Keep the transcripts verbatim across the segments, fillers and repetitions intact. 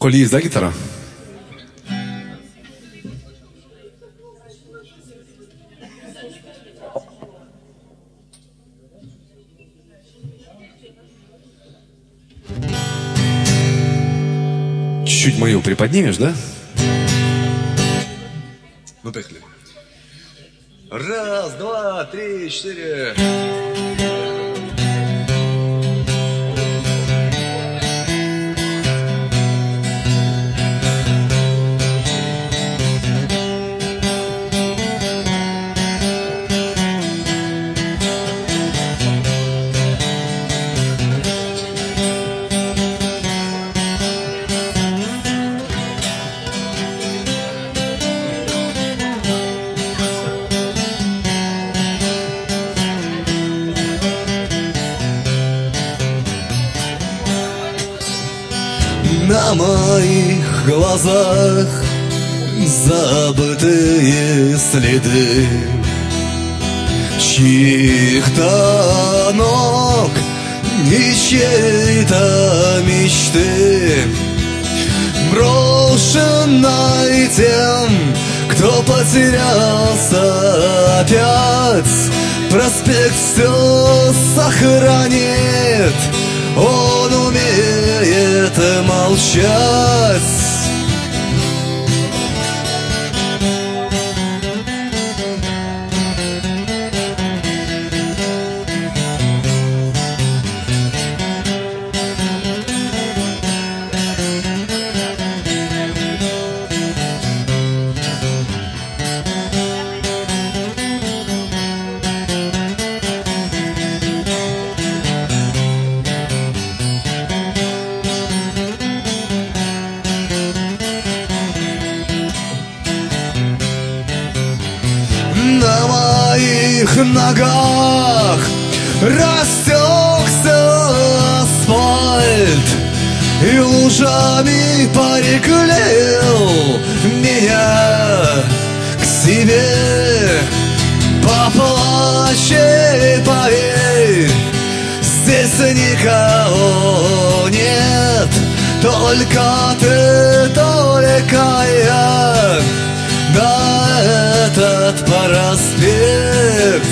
Коль есть, да, гитара? Чуть-чуть мою приподнимешь, да? Ну, поехали. Раз, два, три, четыре. На моих глазах забытые следы чьих-то ног и чьей-то мечты, брошенной тем, кто потерялся опять. Проспект все сохранит, он умеет молчать. На моих ногах растекся асфальт и лужами приклеил меня к себе. Поплачь и поверь, здесь никого нет, только ты, только я. Да, этот проспект.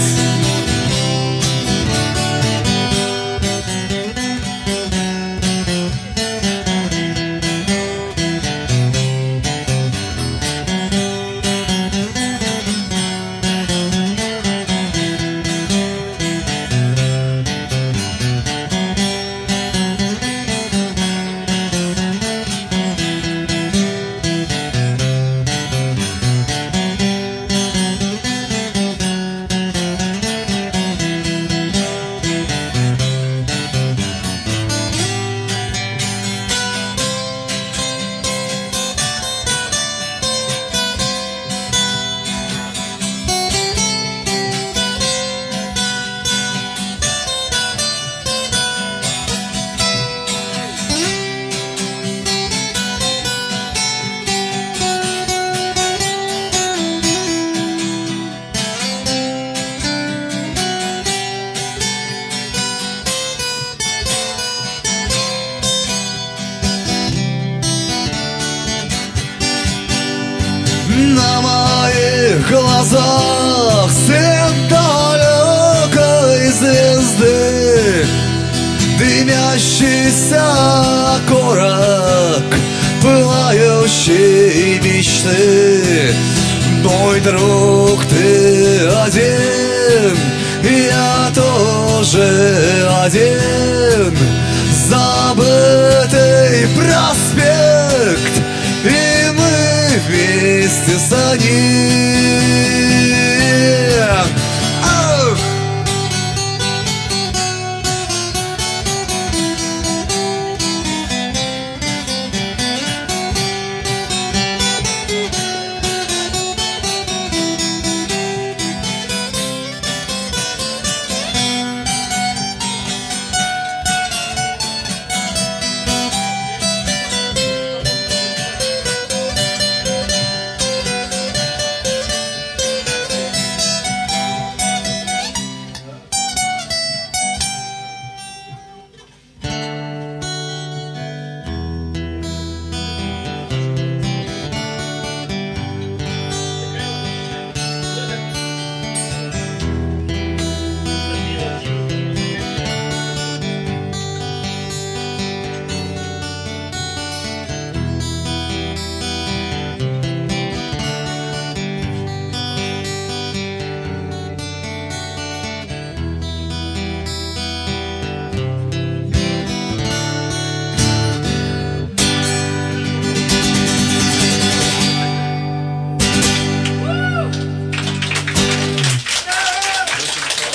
На моих глазах свет далекой звезды, дымящийся окорок пылающей мечты. Мой друг, ты один, я тоже один. Забытый проспект, и мы вместе за ним.